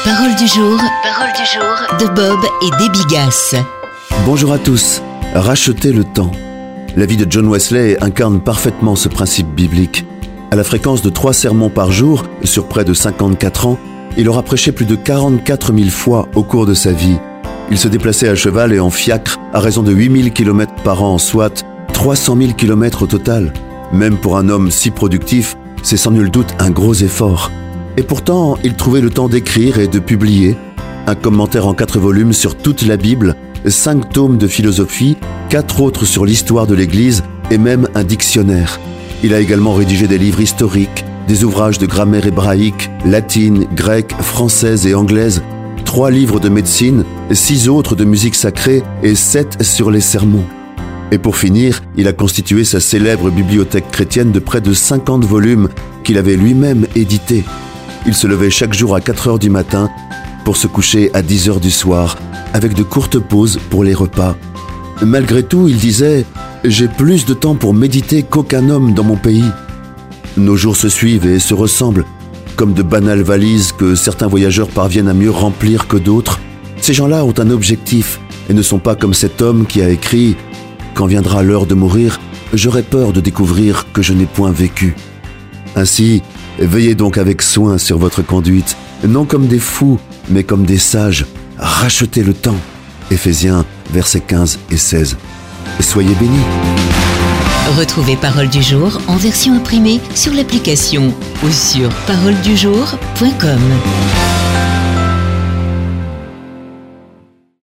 Parole du jour de Bob et Debbie Gass. Bonjour à tous. Racheter le temps. La vie de John Wesley incarne parfaitement ce principe biblique. À la fréquence de 3 sermons par jour, sur près de 54 ans, il aura prêché plus de 44 000 fois au cours de sa vie. Il se déplaçait à cheval et en fiacre à raison de 8 000 km par an, soit 300 000 km au total. Même pour un homme si productif, c'est sans nul doute un gros effort. Et pourtant, il trouvait le temps d'écrire et de publier un commentaire en 4 volumes sur toute la Bible, 5 tomes de philosophie, 4 autres sur l'histoire de l'Église et même un dictionnaire. Il a également rédigé des livres historiques, des ouvrages de grammaire hébraïque, latine, grecque, française et anglaise, 3 livres de médecine, 6 autres de musique sacrée et 7 sur les sermons. Et pour finir, il a constitué sa célèbre bibliothèque chrétienne de près de 50 volumes qu'il avait lui-même édités. Il se levait chaque jour à 4 heures du matin pour se coucher à 10 heures du soir, avec de courtes pauses pour les repas. Malgré tout, il disait « J'ai plus de temps pour méditer qu'aucun homme dans mon pays ». Nos jours se suivent et se ressemblent, comme de banales valises que certains voyageurs parviennent à mieux remplir que d'autres. Ces gens-là ont un objectif et ne sont pas comme cet homme qui a écrit « Quand viendra l'heure de mourir, j'aurai peur de découvrir que je n'ai point vécu ». Ainsi, veillez donc avec soin sur votre conduite, non comme des fous, mais comme des sages. Rachetez le temps. Éphésiens, versets 15 et 16. Soyez bénis. Retrouvez Parole du jour en version imprimée sur l'application ou sur paroledujour.com.